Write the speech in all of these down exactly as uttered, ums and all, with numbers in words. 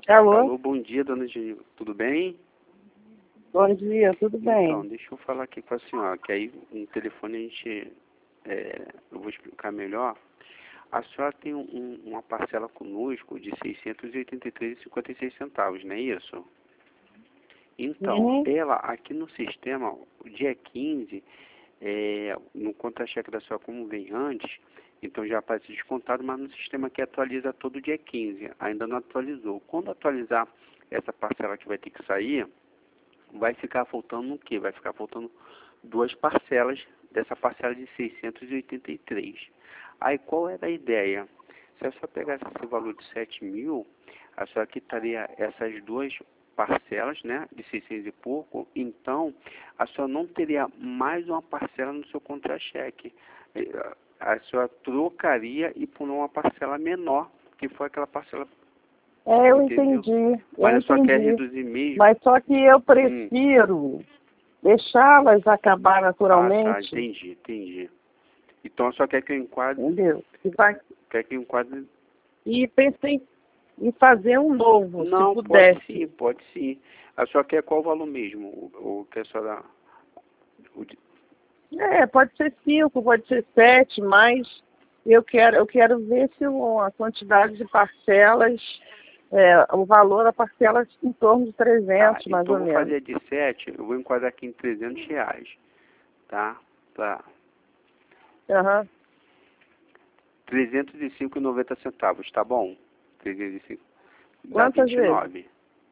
Alô? Alô, bom dia, dona Genilva. Tudo bem? Bom dia, tudo bem? Então, deixa eu falar aqui com a senhora, que aí no telefone a gente, é, eu vou explicar melhor. A senhora tem um, uma parcela conosco de seiscentos e oitenta e três reais e cinquenta e seis centavos, não é isso? Então, Uhum. ela, aqui no sistema, o dia quinze, é, no contra-cheque da senhora, como vem antes, então já aparece descontado, mas no sistema que atualiza todo dia quinze, ainda não atualizou. Quando atualizar essa parcela que vai ter que sair, vai ficar faltando o quê? Vai ficar faltando duas parcelas dessa parcela de seiscentos e oitenta e três. Aí qual era a ideia? Se a senhora pegasse esse valor de sete mil, a senhora quitaria essas duas parcelas, né, de seiscentos e pouco, então a senhora não teria mais uma parcela no seu contra-cheque. A senhora trocaria e por uma parcela menor, que foi aquela parcela. É, eu Entendeu? entendi. Mas eu a senhora quer entendi. reduzir mesmo? Mas só que eu Hum. prefiro deixá-las acabar Ah, tá, naturalmente. entendi, entendi. Então só quer que eu enquadre, Entendeu? E, vai... quer que eu enquadre... e pensei em fazer um novo, Não, se pode pudesse. sim, pode sim. A senhora quer qual valor mesmo? O, o que a senhora... O de... É, pode ser cinco, pode ser sete, mas eu quero, eu quero ver se o- a quantidade de parcelas, é, o valor da parcela em torno de Tá, trezentos, mais então ou eu vou menos. fazer de sete, eu vou enquadrar aqui em trezentos reais, tá? Tá. Aham. trezentos e cinco reais e noventa centavos, tá bom? trezentos e cinco. Dá Quantas vinte e vezes? nove.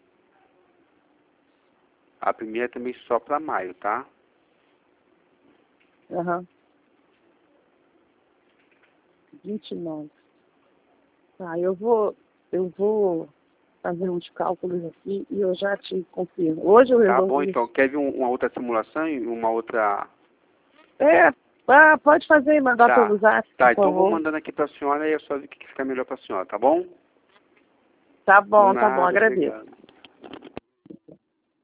A primeira também só para maio, tá? Aham. vinte e nove. Tá, eu vou, eu vou fazer uns cálculos aqui e eu já te confirmo. Hoje eu Tá resolvo bom, então. isso. Quer ver um- uma outra simulação e uma outra... É, ah, pode fazer e mandar Tá. pelo zap, Tá, por então eu vou favor. mandando aqui pra senhora e é só ver o que fica melhor pra senhora, tá bom? Tá bom, tá bom, Nada, agradeço. obrigado.